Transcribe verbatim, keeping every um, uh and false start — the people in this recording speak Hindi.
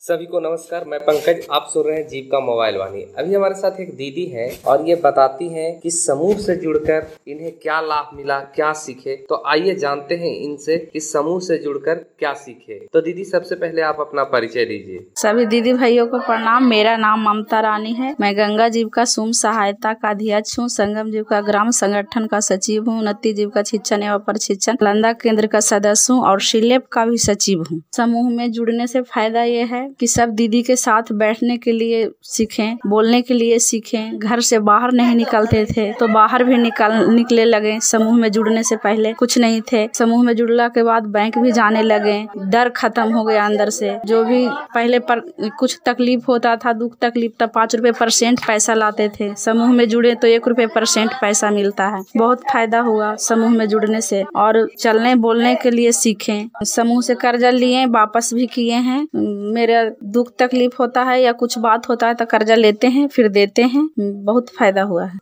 सभी को नमस्कार। मैं पंकज, आप सुन रहे हैं जीविका मोबाइल वाणी। अभी हमारे साथ एक दीदी है और ये बताती हैं कि समूह से जुड़कर इन्हें क्या लाभ मिला, क्या सीखे। तो आइए जानते हैं इनसे कि समूह से जुड़कर क्या सीखे। तो दीदी, सबसे पहले आप अपना परिचय दीजिए। सभी दीदी भाइयों को प्रणाम। मेरा नाम ममता रानी है। मैं गंगा जीविका स्वयं सहायता का अध्यक्ष हूँ, संगम जीविका ग्राम संगठन का सचिव हूँ, उन्नति जीविका शिक्षण एवं प्रशिक्षण लंदा केंद्र का सदस्य हूँ और शिलेप का भी सचिव हूँ। समूह में जुड़ने से फायदा ये है कि सब दीदी के साथ बैठने के लिए सीखें, बोलने के लिए सीखें। घर से बाहर नहीं निकलते थे तो बाहर भी निकल निकले लगे। समूह में जुड़ने से पहले कुछ नहीं थे, समूह में जुड़ने के बाद बैंक भी जाने लगे। डर खत्म हो गया अंदर से। जो भी पहले पर कुछ तकलीफ होता था, दुख तकलीफ, तब पाँच रुपए परसेंट पैसा लाते थे। समूह में जुड़े तो एक रुपए परसेंट पैसा मिलता है। बहुत फायदा हुआ समूह में जुड़ने से। और चलने बोलने के लिए सीखें। समूह से कर्जा लिए, वापस भी किए हैं। मेरा दुख तकलीफ होता है या कुछ बात होता है तो कर्जा लेते हैं, फिर देते हैं। बहुत फायदा हुआ है।